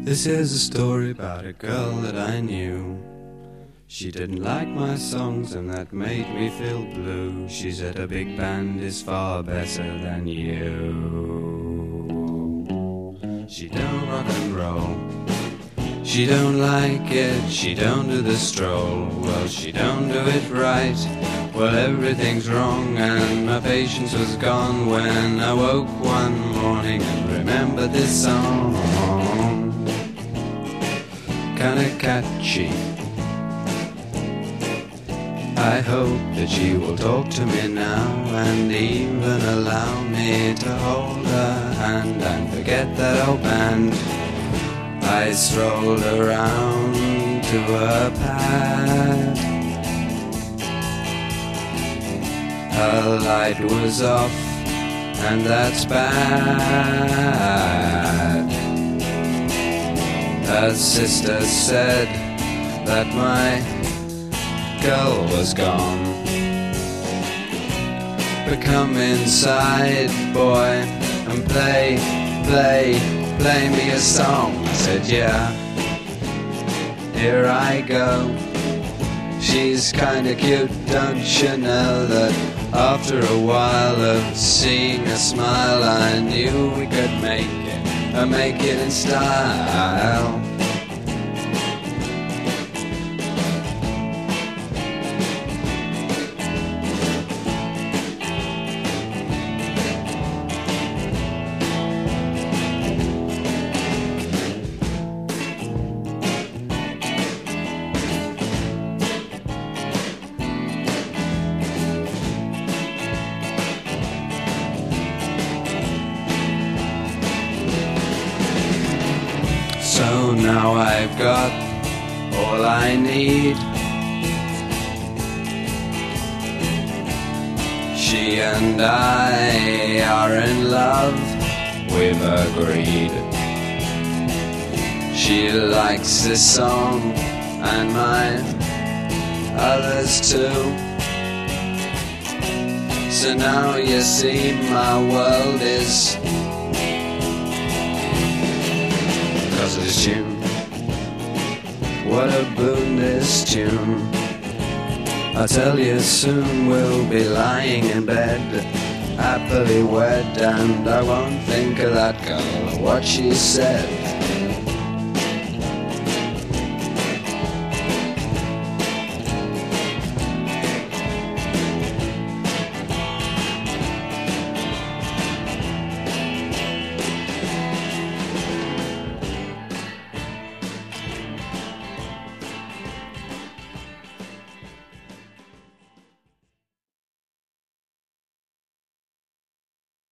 This is a story about a girl that I knew. She didn't like my songs and that made me feel blue. She said a big band is far better than you. She don't rock and roll, she don't like it, she don't do the stroll. Well, she don't do it right, well, everything's wrong. And my patience was gone when I woke one morning and remembered this song. Kinda catchy. I hope that she will talk to me now and even allow me to hold her hand and forget that old band. I strolled around to her pad. Her light was off, and that's bad. Her sister said that my girl was gone. But come inside, boy, and play me a song. I said, yeah, here I go. She's kinda cute, don't you know that after a while of seeing a smile, I knew we could make it, and make it in style. So now I've got all I need. She and I are in love, we've agreed. She likes this song and mine, others too. So now you see my world is because of this tune. What a boon this tune. I'll tell you soon we'll be lying in bed, happily wed, and I won't think of that girl or what she said.